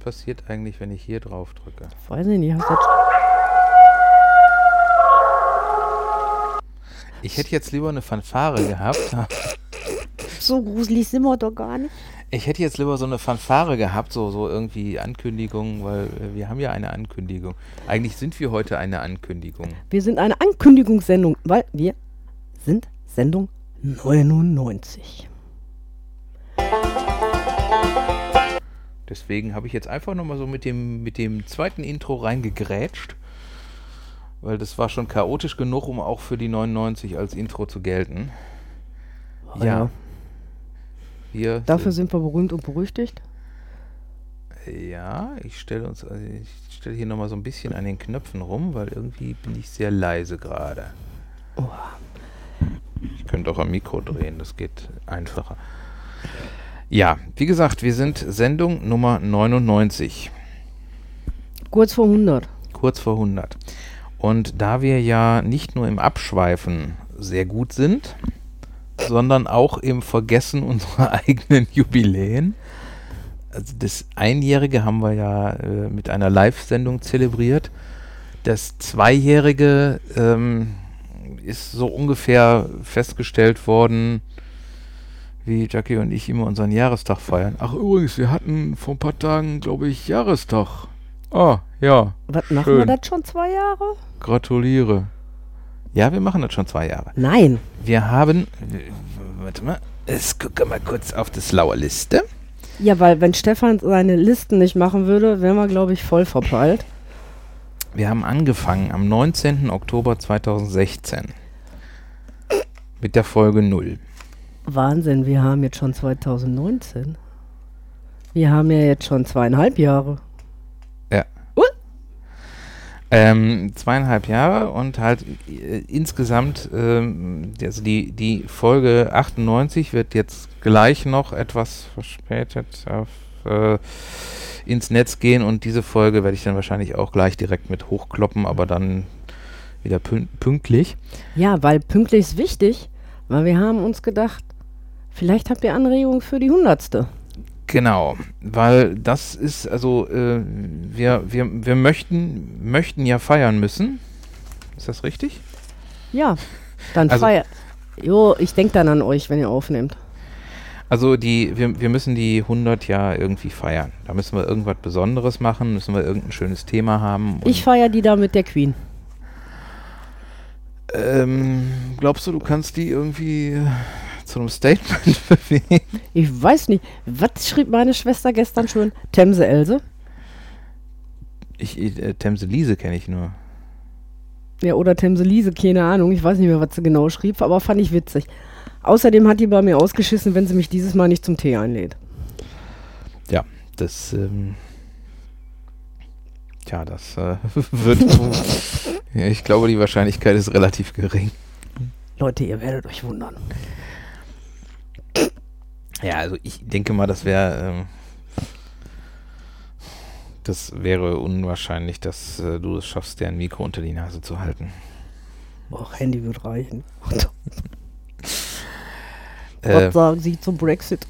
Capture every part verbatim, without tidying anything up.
passiert eigentlich, wenn ich hier drauf drücke? Weiß ich nicht. Hast du Ich hätte jetzt lieber eine Fanfare gehabt. so gruselig sind wir doch gar nicht. Ich hätte jetzt lieber so eine Fanfare gehabt, so, so irgendwie Ankündigung, weil äh, wir haben ja eine Ankündigung. Eigentlich sind wir heute eine Ankündigung. Wir sind eine Ankündigungssendung, weil wir sind Sendung neunundneunzig. Deswegen habe ich jetzt einfach nochmal so mit dem, mit dem zweiten Intro reingegrätscht, weil das war schon chaotisch genug, um auch für die neunundneunzig als Intro zu gelten. Oh, ja. ja. Wir Dafür sind wir berühmt und berüchtigt. Ja, ich stelle uns, also ich stelle hier nochmal so ein bisschen an den Knöpfen rum, weil irgendwie bin ich sehr leise gerade. Oh. Ich könnte auch am Mikro drehen, das geht einfacher. Ja, wie gesagt, wir sind Sendung Nummer neunundneunzig. Kurz vor hundert. Kurz vor hundert. Und da wir ja nicht nur im Abschweifen sehr gut sind, sondern auch im Vergessen unserer eigenen Jubiläen. Also das Einjährige haben wir ja äh, mit einer Live-Sendung zelebriert. Das Zweijährige ähm, ist so ungefähr festgestellt worden, wie Jackie und ich immer unseren Jahrestag feiern. Ach übrigens, wir hatten vor ein paar Tagen, glaube ich, Jahrestag. Ah, ja. Was, machen wir das schon zwei Jahre? Gratuliere. Ja, wir machen das schon zwei Jahre. Nein. Wir haben, warte mal, ich gucke mal kurz auf die schlaue Liste. Ja, weil wenn Stefan seine Listen nicht machen würde, wären wir, glaube ich, voll verpeilt. Wir haben angefangen am neunzehnten Oktober zweitausendsechzehn mit der Folge null. Wahnsinn, wir haben jetzt schon zweitausendneunzehn. Wir haben ja jetzt schon zweieinhalb Jahre. Ja. Uh. Ähm, zweieinhalb Jahre und halt äh, insgesamt, ähm, also die, die Folge achtundneunzig wird jetzt gleich noch etwas verspätet auf, äh, ins Netz gehen und diese Folge werde ich dann wahrscheinlich auch gleich direkt mit hochkloppen, aber dann wieder pün- pünktlich. Ja, weil pünktlich ist wichtig, weil wir haben uns gedacht, vielleicht habt ihr Anregungen für die hundertste. Genau, weil das ist, also äh, wir, wir, wir möchten, möchten ja feiern müssen. Ist das richtig? Ja, dann also, feiert. Jo, ich denke dann an euch, wenn ihr aufnehmt. Also die, wir, wir müssen die hundert ja irgendwie feiern. Da müssen wir irgendwas Besonderes machen, müssen wir irgendein schönes Thema haben. Ich feiere die da mit der Queen. Ähm, glaubst du, du kannst die irgendwie zu einem Statement bewegen? Ich weiß nicht. Was schrieb meine Schwester gestern schon? Themse Else? Ich, äh, Themse Liese kenne ich nur. Ja, oder Themse Liese, keine Ahnung. Ich weiß nicht mehr, was sie genau schrieb, aber fand ich witzig. Außerdem hat die bei mir ausgeschissen, wenn sie mich dieses Mal nicht zum Tee einlädt. Ja, das, ähm, tja, das äh, wird, ja, ich glaube, die Wahrscheinlichkeit ist relativ gering. Leute, ihr werdet euch wundern. Ja, also ich denke mal, das wäre, ähm, das wäre unwahrscheinlich, dass äh, du es schaffst, dir ein Mikro unter die Nase zu halten. Och, Handy wird reichen. äh, Was sagen Sie zum Brexit?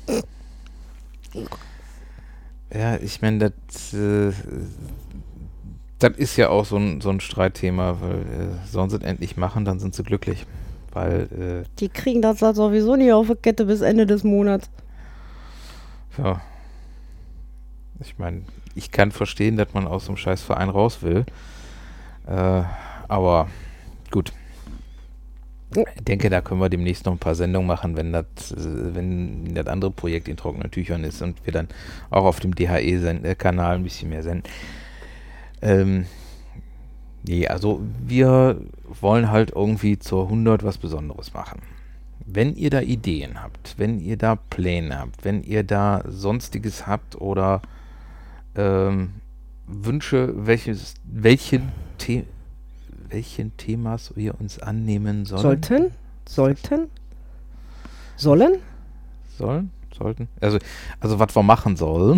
Ja, ich meine, das, äh, das ist ja auch so ein, so ein Streitthema, weil äh, sollen sie es endlich machen, dann sind sie glücklich. Weil, äh, die kriegen das halt sowieso nicht auf die Kette bis Ende des Monats. Ja. Ich meine, ich kann verstehen, dass man aus so einem Scheißverein raus will. Äh, aber gut. Ich denke, da können wir demnächst noch ein paar Sendungen machen, wenn das, wenn das andere Projekt in trockenen Tüchern ist und wir dann auch auf dem D H E-Kanal ein bisschen mehr senden. Ähm, nee, also wir wollen halt irgendwie zur hundert was Besonderes machen. Wenn ihr da Ideen habt, wenn ihr da Pläne habt, wenn ihr da Sonstiges habt oder ähm, Wünsche, welches, welchen The- welchen Themas wir uns annehmen sollen. Sollten? Sollten? Sollen? Sollen? Sollten? Also, also was wir machen sollen.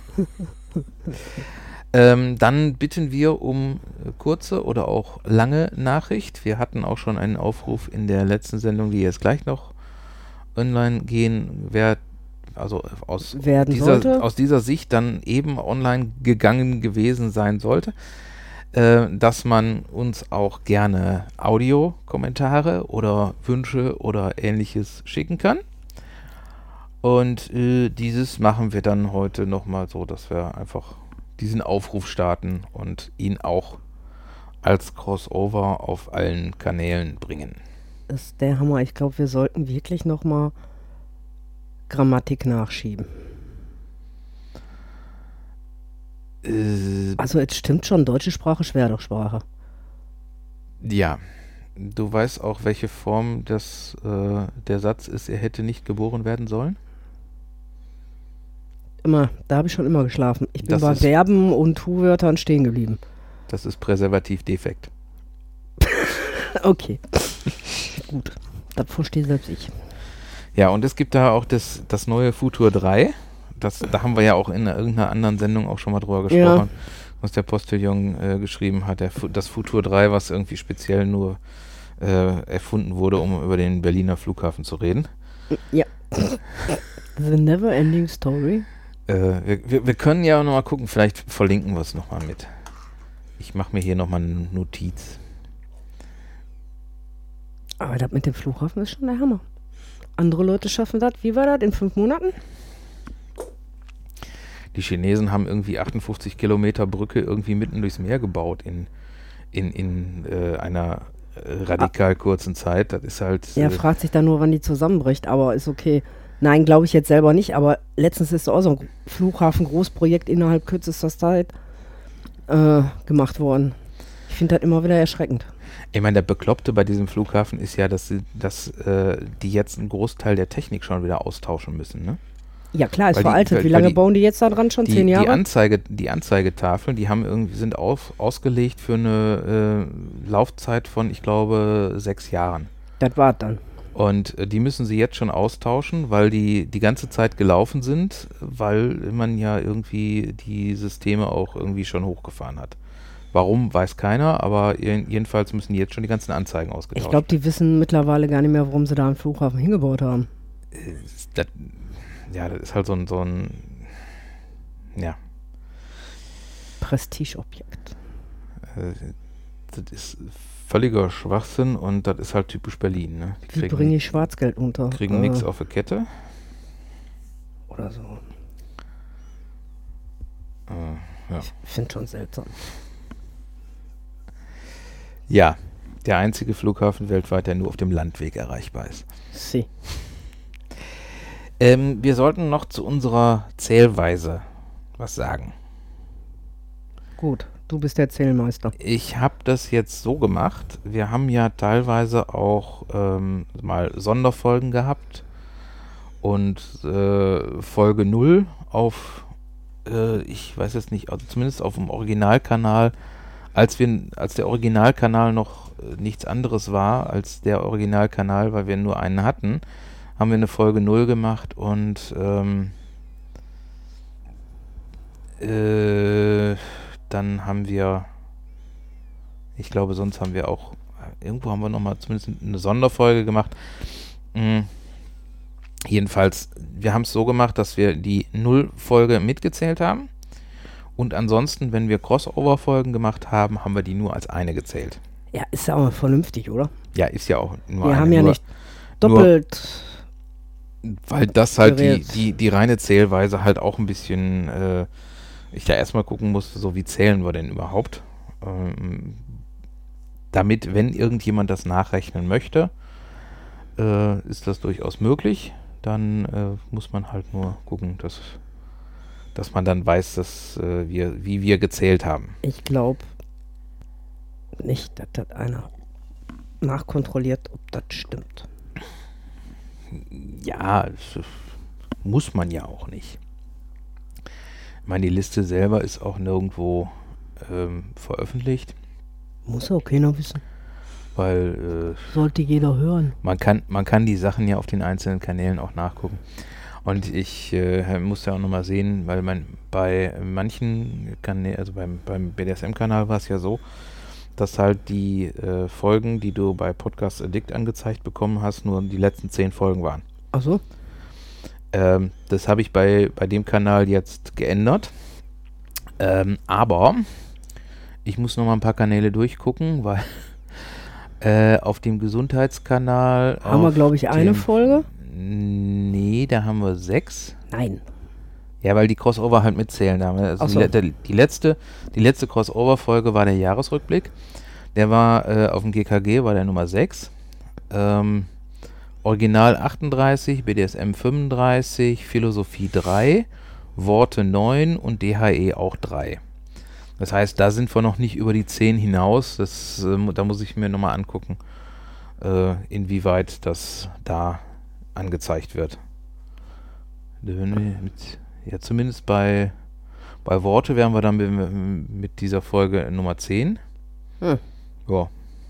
ähm, dann bitten wir um äh, kurze oder auch lange Nachricht. Wir hatten auch schon einen Aufruf in der letzten Sendung, die jetzt gleich noch online gehen wird. also aus Werden dieser, sollte. aus dieser Sicht dann eben online gegangen gewesen sein sollte, äh, dass man uns auch gerne Audiokommentare oder Wünsche oder ähnliches schicken kann. Und äh, dieses machen wir dann heute nochmal so, dass wir einfach diesen Aufruf starten und ihn auch als Crossover auf allen Kanälen bringen. Das ist der Hammer. Ich glaube, wir sollten wirklich nochmal Grammatik nachschieben. Äh, Also es stimmt schon, deutsche Sprache, Schwerdauchsprache. ja, du weißt auch, welche Form das, äh, der Satz ist, er hätte nicht geboren werden sollen? Immer, da habe ich schon immer geschlafen. Ich bin Das bei ist- Verben und Tu-Wörtern stehen geblieben. Das ist Präservativdefekt. Okay. Gut. Das verstehe selbst ich. Ja, und es gibt da auch das, das neue Futur drei. Das, da haben wir ja auch in irgendeiner anderen Sendung auch schon mal drüber gesprochen, Ja. was der Postillon äh, geschrieben hat. Der, Fu- das Futur drei, was irgendwie speziell nur äh, erfunden wurde, um über den Berliner Flughafen zu reden. Ja. The never ending story. Äh, wir, wir, wir können ja noch mal gucken, vielleicht verlinken wir es noch mal mit. Ich mache mir hier noch mal eine Notiz. Aber das mit dem Flughafen ist schon der Hammer. Andere Leute schaffen das, wie war das, in fünf Monaten? Die Chinesen haben irgendwie achtundfünfzig Kilometer Brücke irgendwie mitten durchs Meer gebaut in, in, in äh, einer äh, radikal kurzen Zeit. Das ist halt... Er Äh, fragt sich dann nur, wann die zusammenbricht, aber ist okay. Nein, glaube ich jetzt selber nicht, aber letztens ist auch so ein Flughafen-Großprojekt innerhalb kürzester Zeit äh, gemacht worden. Ich finde das immer wieder erschreckend. ich meine, der Bekloppte bei diesem Flughafen ist ja, dass, sie, dass äh, die jetzt einen Großteil der Technik schon wieder austauschen müssen, ne? Ja klar, ist Weil die- veraltet. weil- Wie weil lange die- bauen die jetzt da dran? Schon Die, zehn Jahre? die, Anzeige, die Anzeigetafeln, die haben irgendwie, sind auf, ausgelegt für eine äh, Laufzeit von, ich glaube, sechs Jahren. Das war's dann. Und äh, die müssen sie jetzt schon austauschen, weil die die ganze Zeit gelaufen sind, weil man ja irgendwie die Systeme auch irgendwie schon hochgefahren hat. Warum, weiß keiner, aber je- jedenfalls müssen die jetzt schon die ganzen Anzeigen ausgetauscht Ich glaube, die wissen mittlerweile gar nicht mehr, warum sie da einen Flughafen hingebaut haben. Äh, das, ja, das ist halt so ein, so ein ja, Prestigeobjekt. äh, das ist völliger Schwachsinn und das ist halt typisch Berlin. Ne? Die Wie kriegen, bringe ich Schwarzgeld unter? kriegen Äh, nichts auf die Kette. Oder so. Äh, ja. Ich finde schon seltsam. ja, der einzige Flughafen weltweit, der nur auf dem Landweg erreichbar ist. Sie. Ähm, wir sollten noch zu unserer Zählweise was sagen. Gut, du bist der Zählmeister. Ich habe das jetzt so gemacht. Wir haben ja teilweise auch ähm, mal Sonderfolgen gehabt und äh, Folge null auf, äh, ich weiß jetzt nicht, also zumindest auf dem Originalkanal, als wir, als der Originalkanal noch äh, nichts anderes war als der Originalkanal, weil wir nur einen hatten, haben wir eine Folge null gemacht und ähm, äh, dann haben wir, ich glaube, sonst haben wir auch, irgendwo haben wir nochmal zumindest eine Sonderfolge gemacht. Mhm. Jedenfalls, wir haben es so gemacht, dass wir die Null-Folge mitgezählt haben und ansonsten, wenn wir Crossover-Folgen gemacht haben, haben wir die nur als eine gezählt. Ja, ist ja auch vernünftig, oder? Ja, ist ja auch nur Wir eine. haben ja nur, nicht doppelt. weil das halt die, Gerät. die, die reine Zählweise halt auch ein bisschen, äh, ich da erstmal gucken muss, so wie zählen wir denn überhaupt? Ähm, damit, wenn irgendjemand das nachrechnen möchte, äh, ist das durchaus möglich. Dann äh, muss man halt nur gucken, dass, dass man dann weiß, dass äh, wir, wie wir gezählt haben. Ich glaube nicht, dass das einer nachkontrolliert, ob das stimmt. Ja, das muss man ja auch nicht. Ich meine, die Liste selber ist auch nirgendwo ähm, veröffentlicht, Muss auch keiner wissen. weil äh, Sollte jeder hören. man kann man kann die Sachen ja auf den einzelnen Kanälen auch nachgucken. Und ich äh, muss ja auch nochmal sehen, weil man bei manchen Kanälen, also beim, beim B D S M-Kanal war es ja so, dass halt die äh, Folgen, die du bei Podcast Addict angezeigt bekommen hast, nur die letzten zehn Folgen waren. Ach so? Ähm, das habe ich bei, bei dem Kanal jetzt geändert. Ähm, aber ich muss noch mal ein paar Kanäle durchgucken, weil äh, auf dem Gesundheitskanal Haben wir, auf glaube ich, eine dem- Folge? Nee, da haben wir sechs. Nein. Ja, weil die Crossover halt mitzählen. Da haben wir- Also Ach die, so. le- der, die letzte, die letzte Crossover-Folge war der Jahresrückblick. Der war äh, auf dem G K G, war der Nummer sechs. Ähm, Original achtunddreißig, B D S M fünfunddreißig, Philosophie drei, Worte neun und D H E auch drei. Das heißt, da sind wir noch nicht über die zehn hinaus. Das, äh, da muss ich mir nochmal angucken, äh, inwieweit das da angezeigt wird. Mit, ja, zumindest bei, bei Worte wären wir dann mit, mit dieser Folge Nummer zehn. Hm. Ja.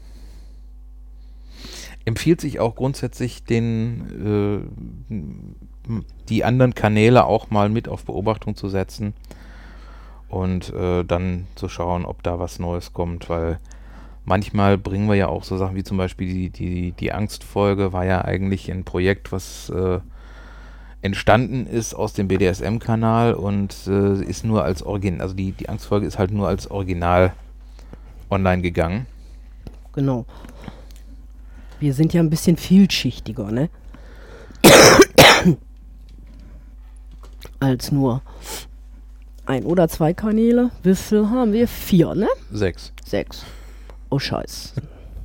Empfiehlt sich auch grundsätzlich, den äh, die anderen Kanäle auch mal mit auf Beobachtung zu setzen und äh, dann zu schauen, ob da was Neues kommt, weil manchmal bringen wir ja auch so Sachen wie zum Beispiel die, die, die Angstfolge war ja eigentlich ein Projekt, was äh, entstanden ist aus dem B D S M-Kanal und äh, ist nur als Original, also die, die Angstfolge ist halt nur als Original online gegangen. Genau. Wir sind ja ein bisschen vielschichtiger, ne? Als nur ein oder zwei Kanäle. Wie viel haben wir? Vier, ne? Sechs. Sechs. Oh, Scheiß.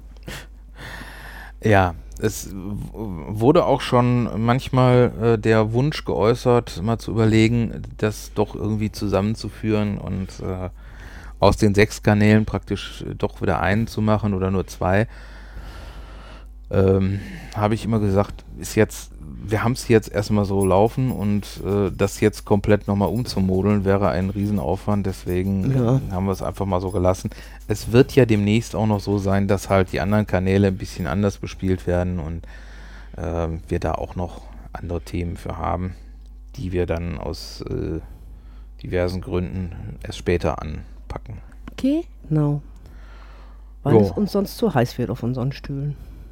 Ja, es w- wurde auch schon manchmal äh, der Wunsch geäußert, mal zu überlegen, das doch irgendwie zusammenzuführen und äh, aus den sechs Kanälen praktisch äh, doch wieder einen zu machen oder nur zwei. Ähm, habe ich immer gesagt, ist jetzt, wir haben es jetzt erstmal so laufen und äh, das jetzt komplett nochmal umzumodeln wäre ein Riesenaufwand, deswegen Ja. haben wir es einfach mal so gelassen. Es wird ja demnächst auch noch so sein, dass halt die anderen Kanäle ein bisschen anders bespielt werden und äh, wir da auch noch andere Themen für haben, die wir dann aus äh, diversen Gründen erst später anpacken. Genau. Weil Jo. es uns sonst zu heiß wird auf unseren Stühlen.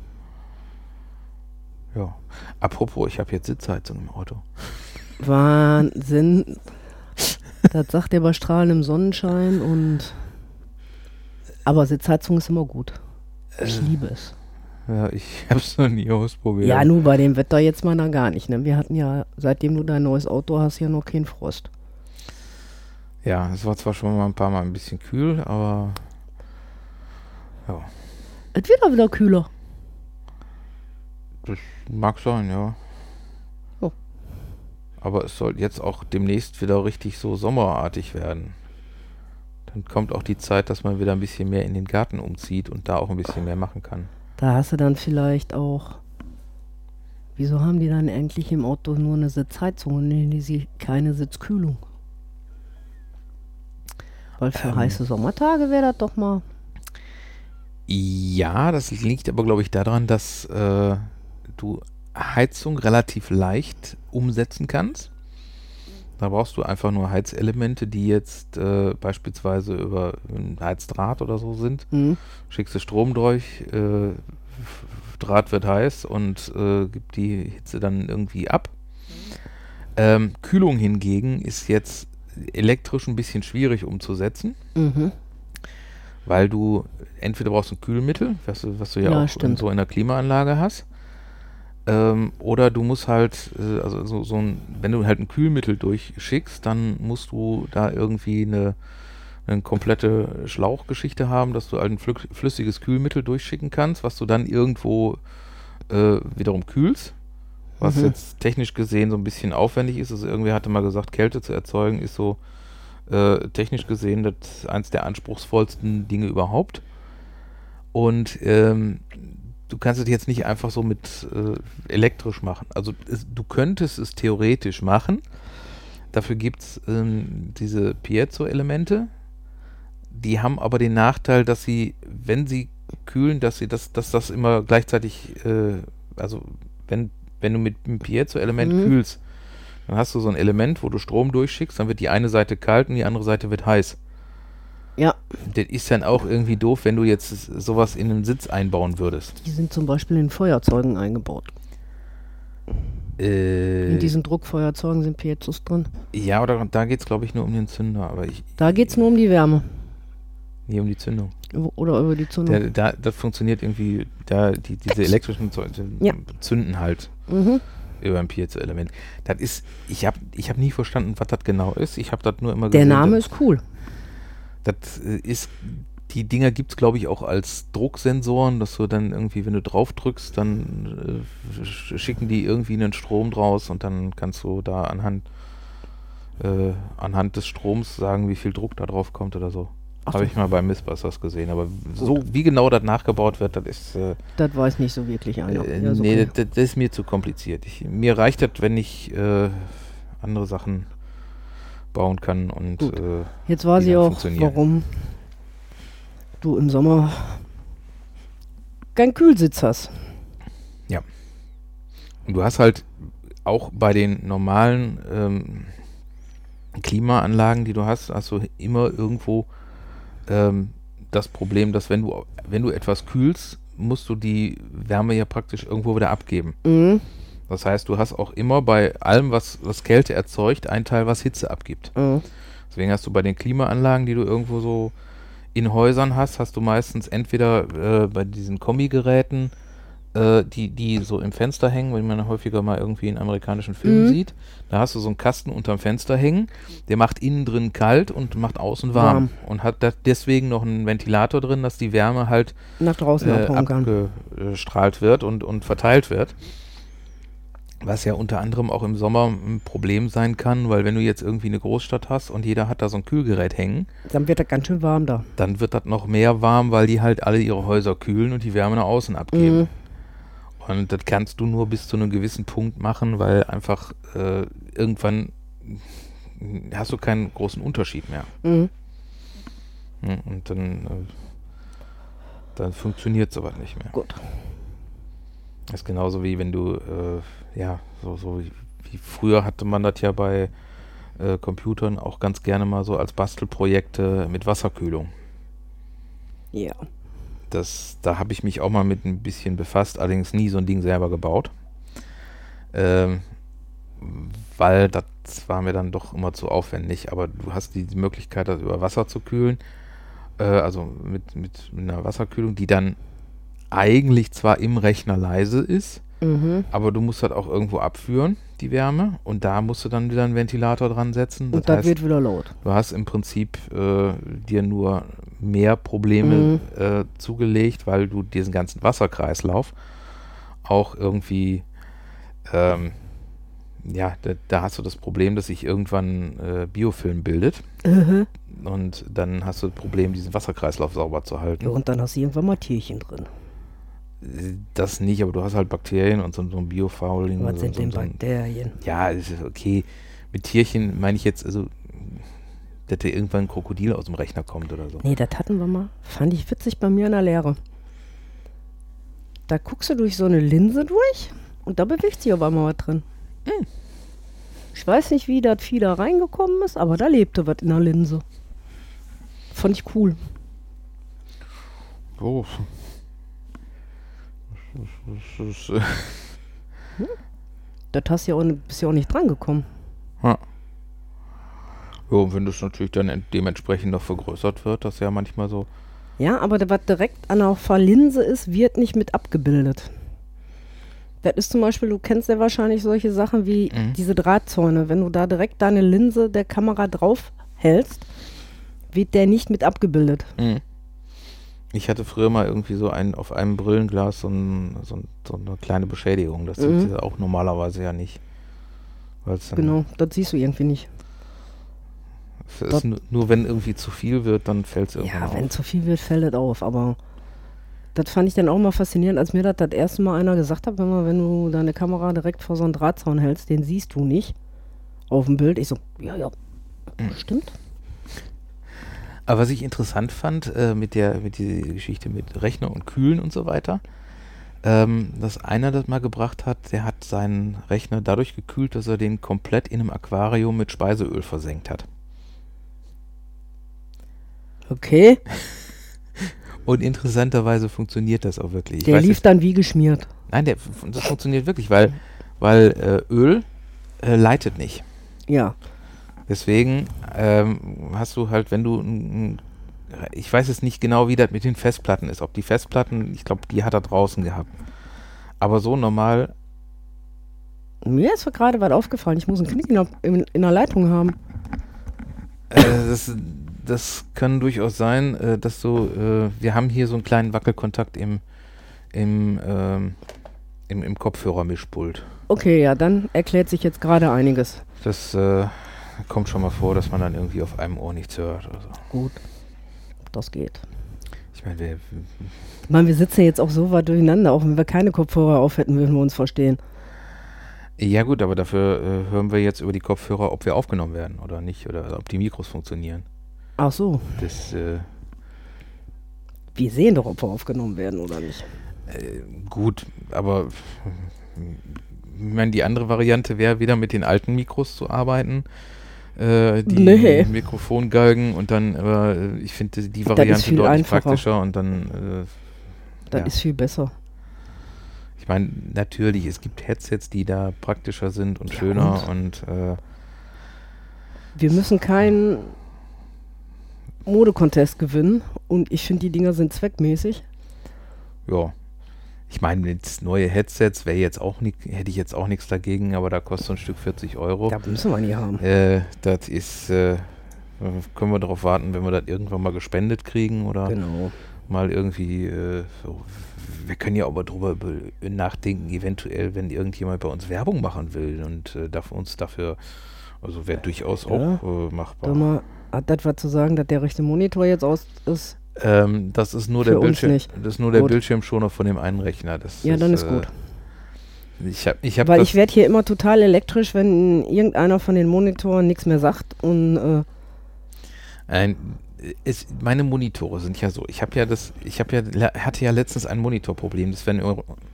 Ja. Apropos, ich habe jetzt Sitzheizung im Auto. Wahnsinn. Das sagt er bei strahlendem Sonnenschein und. Aber Sitzheizung ist immer gut. Ich liebe es. Ja, ich habe es noch nie ausprobiert. Ja, nur bei dem Wetter jetzt mal da gar nicht. Ne? Wir hatten ja, seitdem du dein neues Auto hast, ja noch keinen Frost. Ja, es war zwar schon mal ein paar Mal ein bisschen kühl, aber ja, Es wird auch wieder kühler. das mag sein, ja. Oh. Aber es soll jetzt auch demnächst wieder richtig so sommerartig werden. Dann kommt auch die Zeit, dass man wieder ein bisschen mehr in den Garten umzieht und da auch ein bisschen mehr machen kann. Da hast du dann vielleicht auch. Wieso haben die dann endlich im Auto nur eine Sitzheizung und nehmen die sie keine Sitzkühlung? Weil für Ähm. heiße Sommertage wäre das doch mal. Ja, das liegt aber, glaube ich, daran, dass äh, du Heizung relativ leicht umsetzen kannst. Da brauchst du einfach nur Heizelemente, die jetzt äh, beispielsweise über ein Heizdraht oder so sind. Hm. Schickst du Strom durch, äh, Draht wird heiß und äh, gibt die Hitze dann irgendwie ab. Ähm, Kühlung hingegen ist jetzt elektrisch ein bisschen schwierig umzusetzen, Mhm. weil du entweder brauchst ein Kühlmittel, was du, was du ja, Ja, auch in, stimmt. so in der Klimaanlage hast, ähm, oder du musst halt, äh, also so, so ein, wenn du halt ein Kühlmittel durchschickst, dann musst du da irgendwie eine, eine komplette Schlauchgeschichte haben, dass du halt ein flü- flüssiges Kühlmittel durchschicken kannst, was du dann irgendwo äh, wiederum kühlst. Was Mhm. jetzt technisch gesehen so ein bisschen aufwendig ist. Also irgendwer hatte mal gesagt, Kälte zu erzeugen ist so äh, technisch gesehen das eins der anspruchsvollsten Dinge überhaupt. Und ähm, du kannst es jetzt nicht einfach so mit äh, elektrisch machen. Also es, du könntest es theoretisch machen. Dafür gibt es ähm, diese Piezo-Elemente. Die haben aber den Nachteil, dass sie, wenn sie kühlen, dass sie das, dass das immer gleichzeitig, äh, also wenn wenn du mit einem Piezo-Element Mhm. kühlst, dann hast du so ein Element, wo du Strom durchschickst, dann wird die eine Seite kalt und die andere Seite wird heiß. Ja, Das ist dann auch irgendwie doof, wenn du jetzt sowas in einen Sitz einbauen würdest. die sind zum Beispiel in Feuerzeugen eingebaut. Äh, In diesen Druckfeuerzeugen sind Piezos drin. ja, oder da geht es, glaube ich, nur um den Zünder, aber ich. Da geht es nur um die Wärme. Nee, um die Zündung. Oder über die Zündung. Der, da, das funktioniert irgendwie, da die, diese elektrischen Zeu- Ja. zünden halt Mhm. über ein Piezo-Element. Das ist, ich habe ich hab nie verstanden, was das genau ist. Ich habe das nur immer Der gesehen. Name das, ist cool. Das äh, ist, die Dinger gibt es, glaube ich, auch als Drucksensoren, dass du dann irgendwie, wenn du drauf drückst, dann äh, sch- schicken die irgendwie einen Strom draus und dann kannst du da anhand, äh, anhand des Stroms sagen, wie viel Druck da drauf kommt oder so. Ach Habe so. ich mal bei Mythbusters gesehen, aber so wie genau das nachgebaut wird, das ist äh, Das weiß nicht so wirklich einer. äh, Ja, ist nee, okay. das, das ist mir zu kompliziert. Ich, mir reicht das, wenn ich äh, andere Sachen bauen kann und Gut. äh, Jetzt weiß die ich dann auch, funktionieren. warum du im Sommer keinen Kühlsitz hast. und du hast halt auch bei den normalen ähm, Klimaanlagen, die du hast, hast du immer irgendwo ähm, das Problem, dass wenn du wenn du etwas kühlst, musst du die Wärme ja praktisch irgendwo wieder abgeben. Mhm. Das heißt, du hast auch immer bei allem, was, was Kälte erzeugt, einen Teil, was Hitze abgibt. Mhm. Deswegen hast du bei den Klimaanlagen, die du irgendwo so in Häusern hast, hast du meistens entweder äh, bei diesen Kombigeräten, äh, die, die so im Fenster hängen, wenn man häufiger mal irgendwie in amerikanischen Filmen Mhm. sieht, da hast du so einen Kasten unterm Fenster hängen, der macht innen drin kalt und macht außen warm. Warm. Und hat da deswegen noch einen Ventilator drin, dass die Wärme halt Nach draußen äh, abhauen kann. abgestrahlt wird und, und verteilt wird. Was ja unter anderem auch im Sommer ein Problem sein kann, weil wenn du jetzt irgendwie eine Großstadt hast und jeder hat da so ein Kühlgerät hängen, Dann wird das ganz schön warm da. dann wird das noch mehr warm, weil die halt alle ihre Häuser kühlen und die Wärme nach außen abgeben. Mhm. Und das kannst du nur bis zu einem gewissen Punkt machen, weil einfach äh, irgendwann hast du keinen großen Unterschied mehr. Mhm. Hm, Und dann, äh, dann funktioniert sowas nicht mehr. Gut. Das ist genauso wie wenn du, äh, ja, so, so wie, wie früher hatte man das ja bei äh, Computern auch ganz gerne mal so als Bastelprojekte mit Wasserkühlung. Ja. Das, da habe ich mich auch mal mit ein bisschen befasst, allerdings nie so ein Ding selber gebaut. Ähm, weil das war mir dann doch immer zu aufwendig. Aber du hast die, die Möglichkeit, das über Wasser zu kühlen, äh, also mit, mit, mit einer Wasserkühlung, die dann eigentlich zwar im Rechner leise ist, Mhm. aber du musst das auch irgendwo abführen, die Wärme, und da musst du dann wieder einen Ventilator dran setzen. Und das wird wieder laut. Du hast im Prinzip äh, dir nur mehr Probleme Mhm. äh, zugelegt, weil du diesen ganzen Wasserkreislauf auch irgendwie, ähm, ja, da, da hast du das Problem, dass sich irgendwann äh, Biofilm bildet Mhm. und dann hast du das Problem, diesen Wasserkreislauf sauber zu halten. Ja, und dann hast du irgendwann mal Tierchen drin. Das nicht, aber du hast halt Bakterien und so, so ein Biofouling. Was so, sind so, denn so ein, Bakterien? ja, ist okay. Mit Tierchen meine ich jetzt, also, dass da irgendwann ein Krokodil aus dem Rechner kommt oder so. Nee, das hatten wir mal. Fand ich witzig bei mir in der Lehre. Da guckst du durch so eine Linse durch und da bewegt sich auf einmal was drin. Mhm. Ich weiß nicht, wie das Vieh da reingekommen ist, aber da lebte was in der Linse. Fand ich cool. Oh. Das ist, äh, Das hast du ja auch, ni- bist ja auch nicht dran gekommen. ja. Ja, und wenn das natürlich dann ent- dementsprechend noch vergrößert wird, das ist ja manchmal so. Ja, aber das, was direkt an der Verlinse ist, wird nicht mit abgebildet. Das ist zum Beispiel, du kennst ja wahrscheinlich solche Sachen wie Mhm. diese Drahtzäune. Wenn du da direkt deine Linse der Kamera drauf hältst, wird der nicht mit abgebildet. Mhm. Ich hatte früher mal irgendwie so ein, auf einem Brillenglas so, ein, so, ein, so eine kleine Beschädigung. Das Mhm. sieht sie auch normalerweise ja nicht. Weil's dann, Genau, das siehst du irgendwie nicht. Es ist Dort- nur, nur wenn irgendwie zu viel wird, dann fällt es irgendwann Ja, wenn auf. zu viel wird, fällt das auf. Aber das fand ich dann auch mal faszinierend, als mir das das erste Mal einer gesagt hat, wenn, man, wenn du deine Kamera direkt vor so einen Drahtzaun hältst, den siehst du nicht auf dem Bild. Ich so, ja, ja, Mhm. stimmt. Aber was ich interessant fand äh, mit der mit dieser Geschichte mit Rechner und Kühlen und so weiter, ähm, dass einer das mal gebracht hat, der hat seinen Rechner dadurch gekühlt, dass er den komplett in einem Aquarium mit Speiseöl versenkt hat. Okay, Und interessanterweise funktioniert das auch wirklich. Ich der weiß lief jetzt, dann wie geschmiert. nein, der, das funktioniert wirklich, weil weil äh, Öl äh, leitet nicht. Ja. Deswegen ähm, hast du halt, wenn du, n, ich weiß jetzt nicht genau, wie das mit den Festplatten ist. Ob die Festplatten, ich glaube, die hat er draußen gehabt. Aber so normal. Mir ist gerade was aufgefallen. Ich muss einen Knick in der, in, in der Leitung haben. Äh, das, das kann durchaus sein, äh, dass du, äh, wir haben hier so einen kleinen Wackelkontakt im, im, ähm, im, im Kopfhörermischpult. Okay, ja, dann erklärt sich jetzt gerade einiges. Das äh, kommt schon mal vor, dass man dann irgendwie auf einem Ohr nichts hört oder so. Gut, das geht. Ich meine, wir, Ich meine, wir sitzen jetzt auch so weit durcheinander, auch wenn wir keine Kopfhörer auf hätten, würden wir uns verstehen. ja gut, aber dafür äh, hören wir jetzt über die Kopfhörer, ob wir aufgenommen werden oder nicht, oder ob die Mikros funktionieren. Ach so. Das, äh, Wir sehen doch, ob wir aufgenommen werden oder nicht. äh, gut, aber ich meine, die andere Variante wäre wieder mit den alten Mikros zu arbeiten. Äh, die Nee. Mikrofongalgen und dann, äh, ich finde die ist Variante viel deutlich einfacher. praktischer und dann, äh, Das ja. ist viel besser. Ich meine, natürlich, es gibt Headsets, die da praktischer sind und Ja, schöner und, äh, Wir müssen keinen Modecontest gewinnen und ich finde, die Dinger sind zweckmäßig. ja. Ich meine, jetzt neue Headsets wäre jetzt auch nicht, hätte ich jetzt auch nichts dagegen, aber da kostet so ein Stück vierzig Euro. Da müssen wir nie haben. Äh, das ist, äh, können wir darauf warten, wenn wir das irgendwann mal gespendet kriegen oder Genau. mal irgendwie, äh, so. Wir können ja aber drüber nachdenken, eventuell, wenn irgendjemand bei uns Werbung machen will und äh, darf uns dafür, also wäre durchaus Ja. auch äh, machbar. Sag mal, hat das was zu sagen, dass der rechte Monitor jetzt aus ist? Ähm, das ist nur Für der uns Bildschirm, nicht. das ist nur der Gut. Bildschirmschoner von dem einen Rechner. Das Ja, dann ist äh, gut. Ich habe, ich habe Weil das. ich werde hier immer total elektrisch, wenn irgendeiner von den Monitoren nichts mehr sagt und äh, Ein, es, meine Monitore sind ja so. Ich habe ja das, ich habe ja le- hatte ja letztens ein Monitorproblem. Das wenn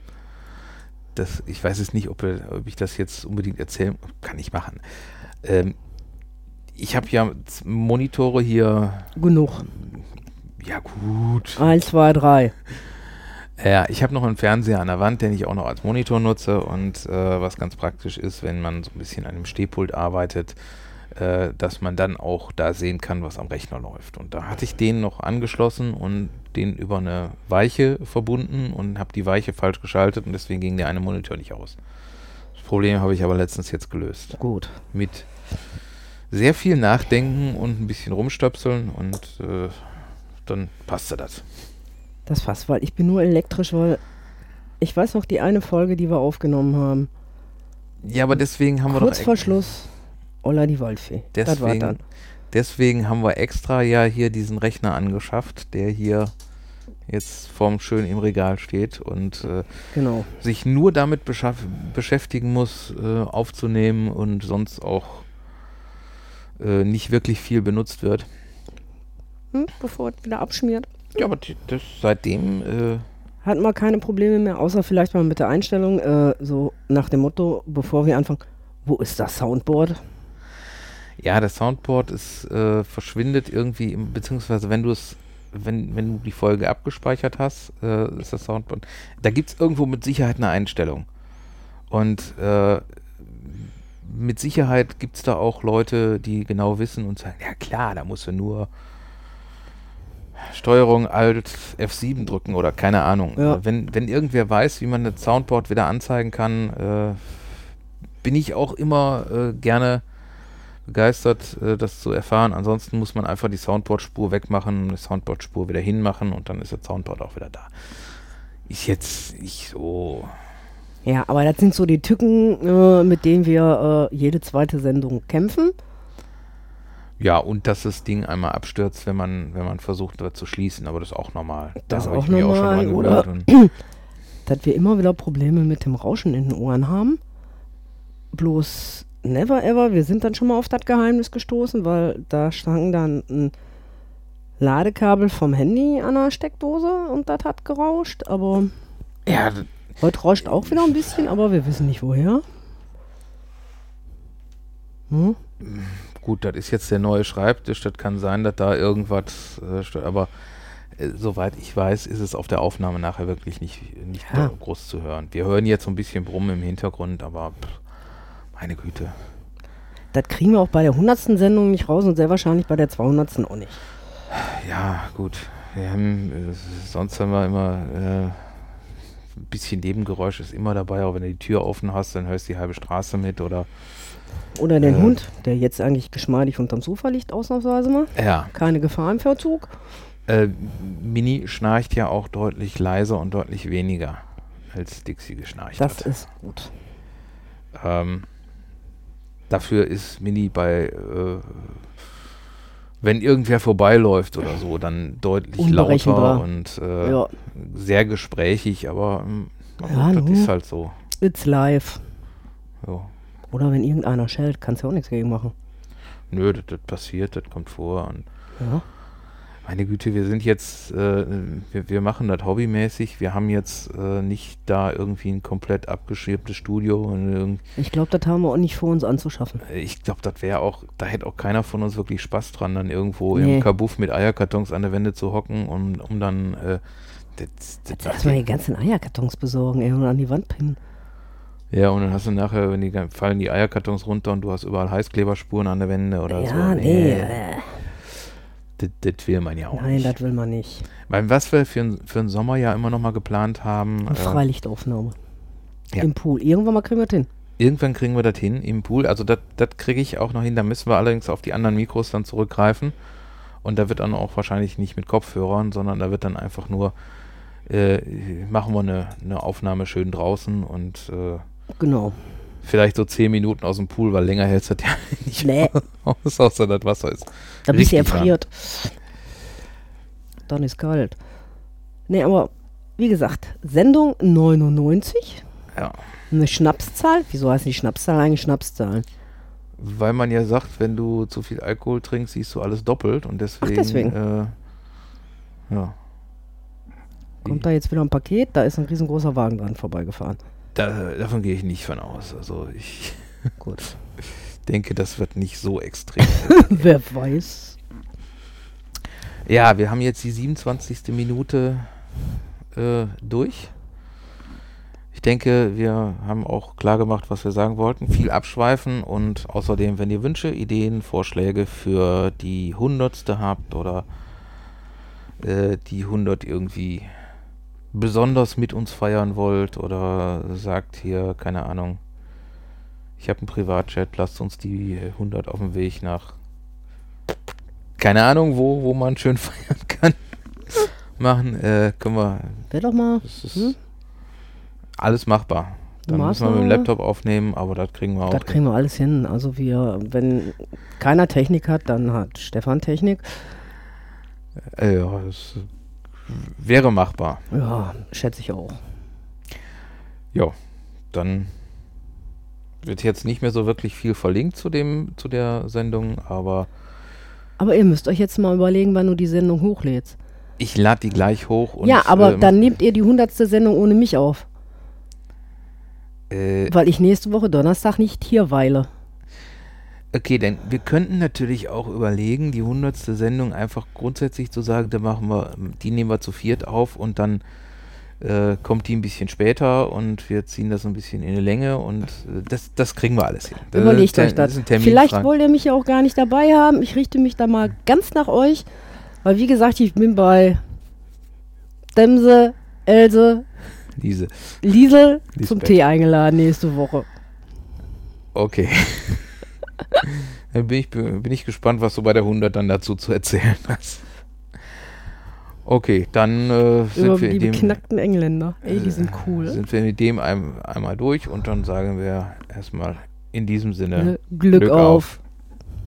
das, ich weiß es nicht, ob, wir, ob ich das jetzt unbedingt erzählen kann. Ich machen. Ähm, ich habe ja z- Monitore hier. genug. Ja gut. Eins, zwei, drei. Ja, ich habe noch einen Fernseher an der Wand, den ich auch noch als Monitor nutze und äh, was ganz praktisch ist, wenn man so ein bisschen an einem Stehpult arbeitet, äh, dass man dann auch da sehen kann, was am Rechner läuft. Und da hatte ich den noch angeschlossen und den über eine Weiche verbunden und habe die Weiche falsch geschaltet und deswegen ging der eine Monitor nicht aus. Das Problem habe ich aber letztens jetzt gelöst. Gut. Mit sehr viel Nachdenken und ein bisschen rumstöpseln und äh, dann passte das. Das passt, weil ich bin nur elektrisch, weil ich weiß noch die eine Folge, die wir aufgenommen haben. Ja, aber deswegen haben wir Kurz doch vor Schluss, Olla die Waldfee. Das war dann. Deswegen, deswegen haben wir extra ja hier diesen Rechner angeschafft, der hier jetzt vorm schön im Regal steht und äh, Genau. sich nur damit beschaff- beschäftigen muss, äh, aufzunehmen und sonst auch äh, nicht wirklich viel benutzt wird. Hm, bevor es wieder abschmiert. Ja, aber die- das seitdem, äh, Hat man keine Probleme mehr, außer vielleicht mal mit der Einstellung, äh, so nach dem Motto, bevor wir anfangen, wo ist das Soundboard? ja, das Soundboard ist, äh, verschwindet irgendwie, im, beziehungsweise wenn du es, wenn, wenn du die Folge abgespeichert hast, äh, ist das Soundboard, da gibt es irgendwo mit Sicherheit eine Einstellung. Und äh, mit Sicherheit gibt es da auch Leute, die genau wissen und sagen, ja klar, da musst du nur Steuerung Alt F sieben drücken oder keine Ahnung. Ja. Wenn, wenn irgendwer weiß, wie man das Soundboard wieder anzeigen kann, äh, bin ich auch immer äh, gerne begeistert, äh, das zu erfahren. Ansonsten muss man einfach die Soundboard-Spur wegmachen, die Soundboard-Spur wieder hinmachen und dann ist das Soundboard auch wieder da. Ist jetzt nicht so. Ja, aber das sind so die Tücken, äh, mit denen wir äh, jede zweite Sendung kämpfen. Ja, und dass das Ding einmal abstürzt, wenn man, wenn man versucht, das zu schließen, aber das ist auch normal. Das Da ist habe auch ich mich auch schon normal, dran oder? gewöhnt und- Dass wir immer wieder Probleme mit dem Rauschen in den Ohren haben. Bloß never ever, wir sind dann schon mal auf das Geheimnis gestoßen, weil da stand dann ein Ladekabel vom Handy an der Steckdose und das hat gerauscht, aber Ja, d- heute rauscht auch wieder ein bisschen, aber wir wissen nicht woher. Hm? gut, das ist jetzt der neue Schreibtisch, das kann sein, dass da irgendwas äh, stört, aber äh, soweit ich weiß, ist es auf der Aufnahme nachher wirklich nicht, nicht Ja. groß zu hören. Wir hören jetzt so ein bisschen Brummen im Hintergrund, aber pff, meine Güte. Das kriegen wir auch bei der hundertsten Sendung nicht raus und sehr wahrscheinlich bei der zweihundertsten auch nicht. Ja, gut. Wir haben, äh, sonst haben wir immer äh, ein bisschen Nebengeräusch ist immer dabei, auch wenn du die Tür offen hast, dann hörst du die halbe Straße mit oder Oder den Äh. Hund, der jetzt eigentlich geschmeidig unterm Sofa liegt, ausnahmsweise mal. ja. Keine Gefahr im Verzug. Äh, Mini schnarcht ja auch deutlich leiser und deutlich weniger als Dixie geschnarcht Das hat. ist gut. Ähm, dafür ist Mini bei, äh, wenn irgendwer vorbeiläuft oder so, dann deutlich Unberechenbar. lauter und äh, Ja, sehr gesprächig, aber ähm, na gut, Ja, das nu. ist halt so. it's live. So. Oder wenn irgendeiner schellt, kannst du auch nichts gegen machen. Nö, das, das passiert, das kommt vor. Und Ja. meine Güte, wir sind jetzt, äh, wir, wir machen das hobbymäßig. Wir haben jetzt äh, nicht da irgendwie ein komplett abgeschirmtes Studio. Und irgend, Ich glaube, das haben wir auch nicht vor, uns anzuschaffen. ich glaube, das wäre auch, da hätte auch keiner von uns wirklich Spaß dran, dann irgendwo Nee. im Kabuff mit Eierkartons an der Wände zu hocken, um, um dann äh, das, das, Jetzt erstmal die ganzen Eierkartons besorgen, ey, und an die Wand pinnen. ja, und dann hast du nachher, wenn die gan- fallen die Eierkartons runter und du hast überall Heißkleberspuren an der Wände oder so. Ja, nee. äh, Das, das will man ja auch Nein, nicht. das will man nicht. Weil was wir für, n- für den Sommer ja immer noch mal geplant haben, Eine äh, Freilichtaufnahme. ja. Im Pool. Irgendwann mal kriegen wir das hin. irgendwann kriegen wir das hin im Pool. Also das das kriege ich auch noch hin. Da müssen wir allerdings auf die anderen Mikros dann zurückgreifen. Und da wird dann auch wahrscheinlich nicht mit Kopfhörern, sondern da wird dann einfach nur, äh, machen wir eine, eine Aufnahme schön draußen und äh, Genau. vielleicht so zehn Minuten aus dem Pool, weil länger hält es das ja nicht Nee. aus, außer das Wasser ist. Da bist du Richtig warm. erfriert. Dann ist kalt. Nee, aber wie gesagt, Sendung neunundneunzig. Ja. Eine Schnapszahl. Wieso heißt die Schnapszahl eigentlich Schnapszahl? Weil man ja sagt, wenn du zu viel Alkohol trinkst, siehst du alles doppelt und deswegen, deswegen. Äh, ja. Kommt da jetzt wieder ein Paket? Da ist ein riesengroßer Wagen dran vorbeigefahren. Da, davon gehe ich nicht von aus. Also ich Gut. denke, das wird nicht so extrem. Wer weiß. Ja, wir haben jetzt die siebenundzwanzigste Minute äh, durch. Ich denke, wir haben auch klar gemacht, was wir sagen wollten. Viel abschweifen und außerdem, wenn ihr Wünsche, Ideen, Vorschläge für die hundertste habt oder äh, die hundert irgendwie besonders mit uns feiern wollt oder sagt hier, keine Ahnung, ich habe einen Privatchat, lasst uns die hundert auf dem Weg nach, keine Ahnung, wo, wo man schön feiern kann, machen, äh, können wir, Wer doch mal. das ist Hm? alles machbar. Dann müssen wir mit dem Maßnahme. Laptop aufnehmen, aber das kriegen wir auch. Das kriegen wir alles hin. Also wir, wenn keiner Technik hat, dann hat Stefan Technik. Äh, ja, das wäre machbar. Ja, schätze ich auch. Ja, dann wird jetzt nicht mehr so wirklich viel verlinkt zu dem, zu der Sendung, aber Aber ihr müsst euch jetzt mal überlegen, wann du die Sendung hochlädst. ich lade die gleich hoch. Und, ja, aber ähm, dann nehmt ihr die hundertste Sendung ohne mich auf. äh, Weil ich nächste Woche Donnerstag nicht hier weile. okay, denn wir könnten natürlich auch überlegen, die hundertste Sendung einfach grundsätzlich zu sagen, da machen wir, die nehmen wir zu viert auf und dann äh, kommt die ein bisschen später und wir ziehen das ein bisschen in eine Länge und äh, das, das kriegen wir alles hin. Das Überlegt ist- euch das. ist ein Vielleicht Terminfrage. wollt ihr mich ja auch gar nicht dabei haben. Ich richte mich da mal ganz nach euch. Weil wie gesagt, ich bin bei Demse, Else, Diese. Liesel zum Lisbeth. Tee eingeladen nächste Woche. Okay. Dann bin ich, bin ich gespannt, was du bei der hundert dann dazu zu erzählen hast. Okay, dann äh, sind Über wir die in dem, beknackten Engländer. Ey, die sind äh, cool. sind wir mit dem ein, einmal durch und dann sagen wir erstmal in diesem Sinne Glück, Glück auf.